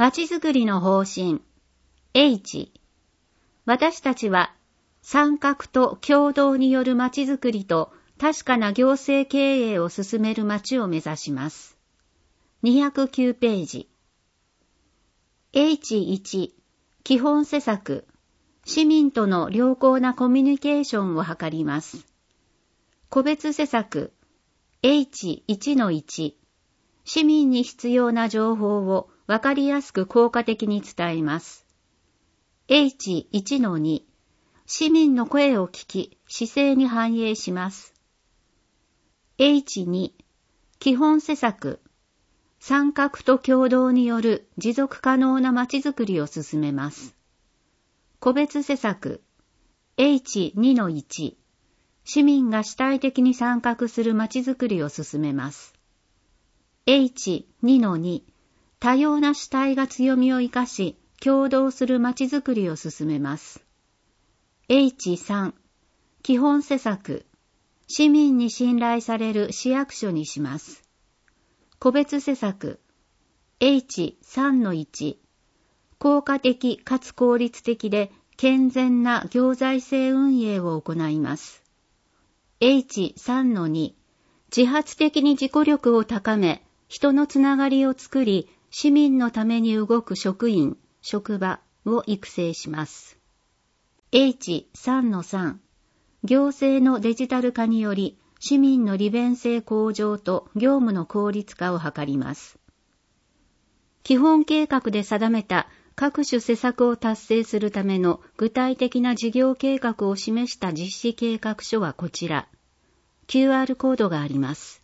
まちづくりの方針。H。私たちは、参画と協働によるまちづくりと確かな行政経営を進めるまちを目指します。209ページ。H1、基本施策。市民との良好なコミュニケーションを図ります。個別施策。H1-1。市民に必要な情報をわかりやすく効果的に伝えます。H1-2。市民の声を聞き、市政に反映します。H2、基本施策。参画と協働による持続可能なまちづくりを進めます。個別施策。H2-1。市民が主体的に参画するまちづくりを進めます。H2-2。多様な主体が強みを生かし、協働するまちづくりを進めます。H3、基本施策。市民に信頼される市役所にします。個別施策。H3-1。効果的かつ効率的で健全な行財政運営を行います。H3-2。自発的に自己力を高め、人のつながりを作り、市民のために動く職員、職場を育成します。H3-3。行政のデジタル化により、市民の利便性向上と業務の効率化を図ります。基本計画で定めた各種施策を達成するための具体的な事業計画を示した実施計画書はこちら。QR コードがあります。